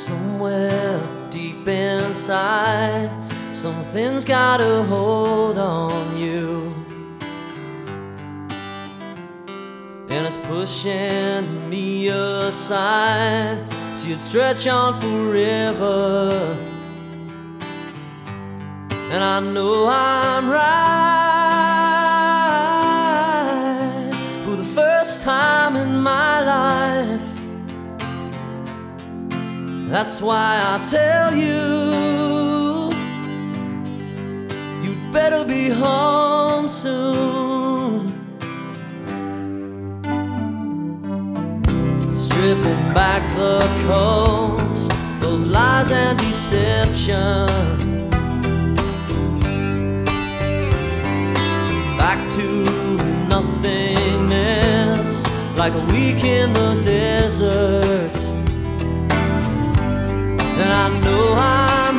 Somewhere deep inside, something's got a hold on you, and it's pushing me aside. See it stretch on forever, and I know I'm right for the first time in my life. That's why I tell you, you'd better be home soon. Stripping back the coast of lies and deception, back to nothingness, like a week in the desert. And I know I'm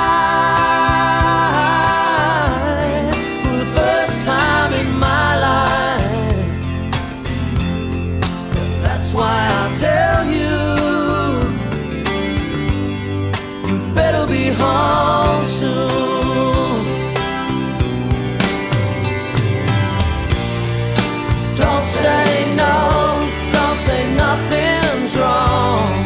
right for the first time in my life. That's why I tell you, you'd better be home soon. Don't say no, don't say nothing's wrong.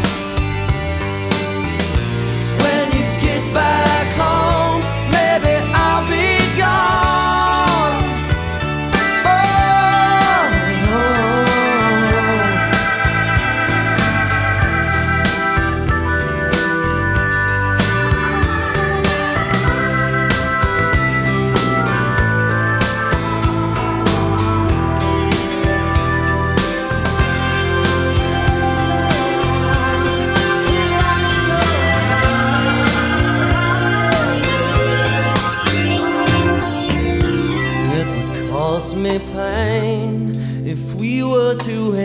Back home, maybe I'll be gone. Oh, me pain if we were to